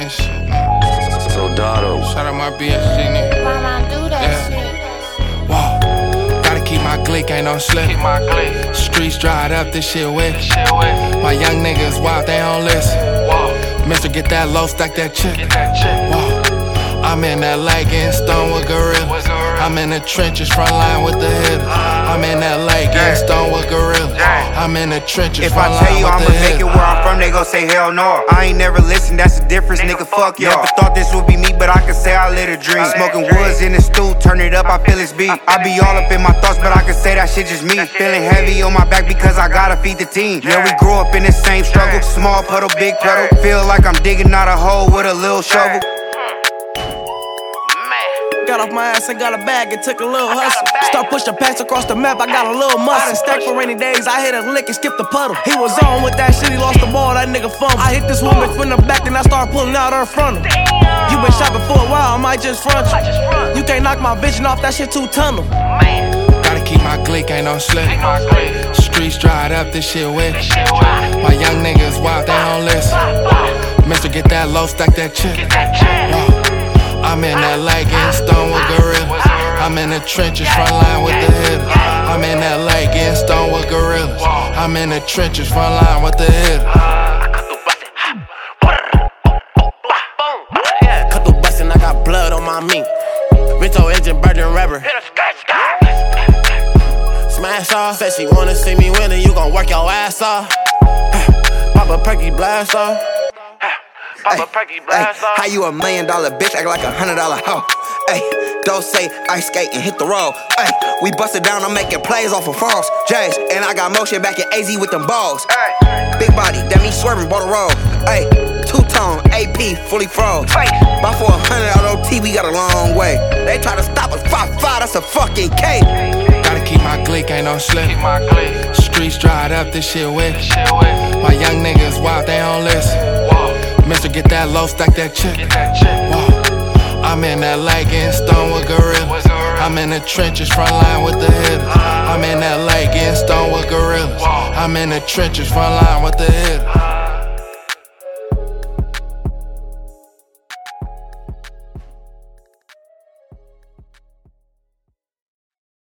nice shit. Soldado. Shout out my BSG nigga. Mama, do that shit. Whoa. Gotta keep my Glick, ain't no slip. Keep my Glick. Streets dried up, this shit wet. Shit wet. My young niggas wild, they don't listen. Whoa. Mister, get that low, stack that chick. Get that chick. Whoa. I'm in that LA getting stoned with gorillas. I'm in the trenches, front line with the hitters. I'm in that LA getting stoned with gorillas. I'm in the trenches, if I front tell line you with I'ma the make it hitters. where I'm from, they gon' say hell no. I ain't never listened, that's the difference, nigga, fuck y'all. Never thought this would be me, but I can say I lit a dream. Smoking woods in the stew, turn it up, I feel it's beat. I be all up in my thoughts, but I can say that shit just me. Feeling heavy on my back because I gotta feed the team. Yeah, we grew up in the same struggle, small puddle, big puddle. Feel like I'm digging out a hole with a little shovel. Got off my ass and got a bag and took a little hustle. Start pushing packs across the map, I got a little muscle. Stack for rainy days, I hit a lick and skipped the puddle. He was on with that shit, he lost the ball, that nigga fumbled. I hit this woman from the back, then I start pulling out her frontal. You been shopping for a while, I might just front you. You can't knock my vision off, that shit too tunnel. Gotta keep my Glick, ain't no slip. Streets dried up, this shit wet. My young niggas wild, they don't listen. Mister, get that low, stack that chick. Whoa. I'm in that LA getting stoned with gorillas. I'm in the trenches, front line with the hitters. I'm in that LA getting stoned with gorillas. I'm in the trenches, front line with the hitters. Cut through bustin', I got blood on my meat. Vito engine, burden rubber. Smash off, said she wanna see me winning, you gon' work your ass off. Pop a perky blast off. How you $1 million bitch, act like $100 hoe? Ay, don't say ice skate and hit the road. Ay, we busted down, I'm making plays off of phones. Jays, and I got motion back in AZ with them balls. Big body, that means swerving, bought a roll. Ay, two-tone, AP, fully froze. Buy for 100 out OT, we got a long way. They try to stop us, 5'5", that's a fucking K. Gotta keep my Glick, ain't no slip. Keep my Glick. Streets dried up, this shit wet. Shit wet. My young niggas wild, they don't listen. Whoa. Mister, get that low, stack that chick. Get that chick. Whoa. I'm in that LA getting stoned with gorillas. I'm in the trenches, front line with the hitters. I'm in that LA getting stoned with gorillas. I'm in the trenches, front line with the hitters.